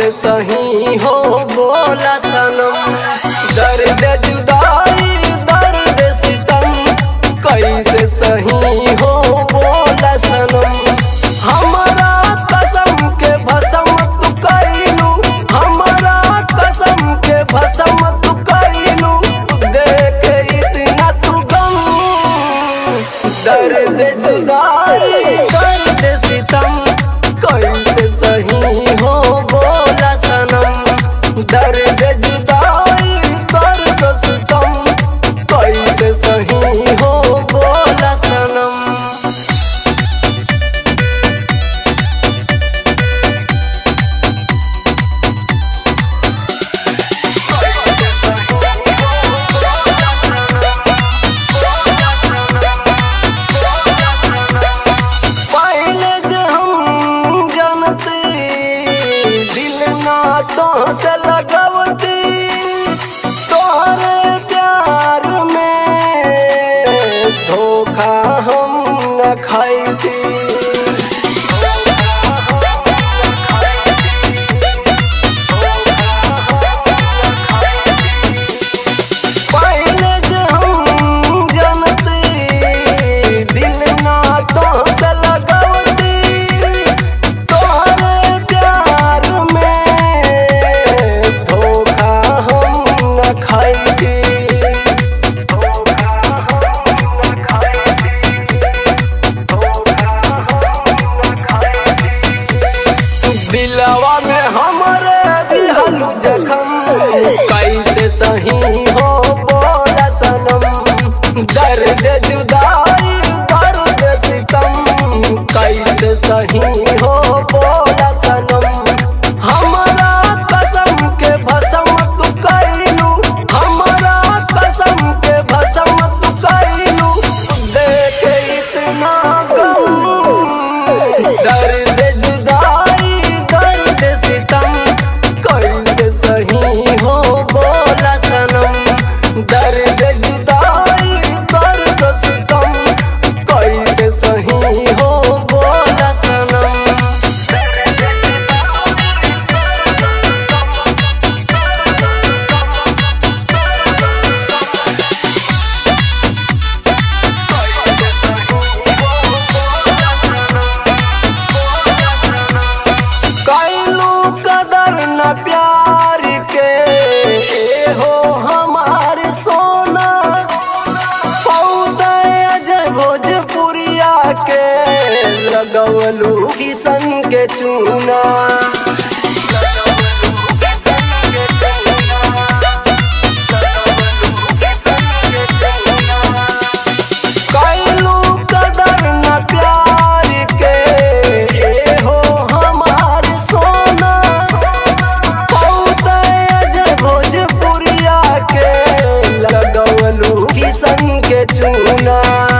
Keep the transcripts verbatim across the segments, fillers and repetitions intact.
कैसे सही हो बोला सनम। दर्द जुदाई दर्द सितम कैसे सही हो बोला सनम। हमारा कसम के भसम तू कैलू, हमारा कसम के भसम तू कैलू, देखे इतना तू गम। दर्द जुदाई दर्द सितम कैसे सही हो बोला सनम। दर्द जुदाई दर्द सितम कैसे सही हो बोला सनम। तो से लगवती तोहरे प्यार में धोखा हम न खाई। पहले जे हम जानती दिल ना तो से लगवती तोहरे प्यार में दिलवा में हमारे दिहलू जखम कैसे सही हो बोला सनम। दर्द जुदाई दर्द सितम कैसे सही हो बोला सनम। हमारा कसम के भसम तू कैलू, हमारा कसम के भसम तू कैलू, देखे इतना गम। दर्द जुदाई दर्द सितम कैसे सही हो बोला सनम। दर्द जुदाई दर्द सितम कैसे सही हो बोला सनम। कदर न प्यार के ए हो हमार सोना, अजय भोजपुरिया के लगवलू किसन के चूना। कैलू कदर न प्यार के ए हो हमार सोना, अजय भोजपुरिया के लगवलू किसन के चूना।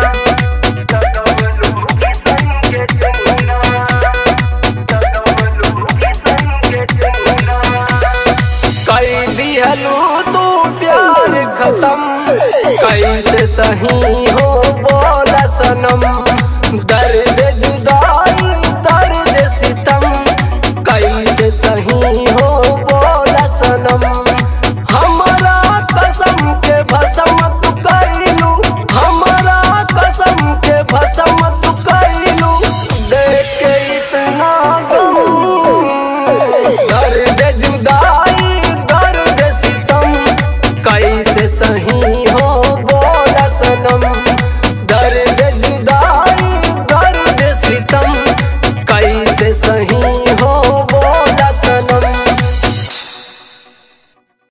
कई दिहलू तू प्यार खत्म कैसे सही हो बोला सनम। दर्द